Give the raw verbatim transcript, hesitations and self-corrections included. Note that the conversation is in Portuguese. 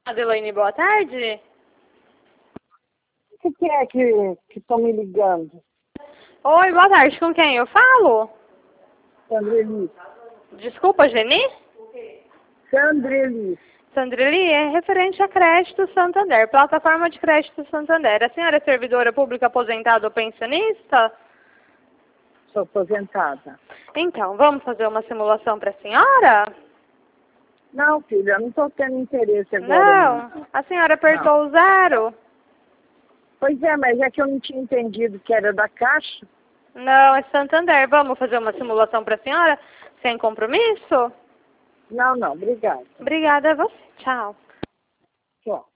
Adelaine, boa tarde. O que, que é que estão me ligando? Oi, boa tarde. Com quem eu falo? Sandreli. Desculpa, Geni? Sandreli. Sandreli, é referente a crédito Santander, plataforma de crédito Santander. A senhora é servidora pública aposentada ou pensionista? Sou aposentada. Então, vamos fazer uma simulação para a senhora? Não, filha, eu não estou tendo interesse agora. Não, Não. a senhora apertou o zero? Pois é, mas é que eu não tinha entendido que era da Caixa. Não, é Santander. Vamos fazer uma simulação para a senhora? Sem compromisso? Não, não, obrigada. Obrigada a você. Tchau. Tchau.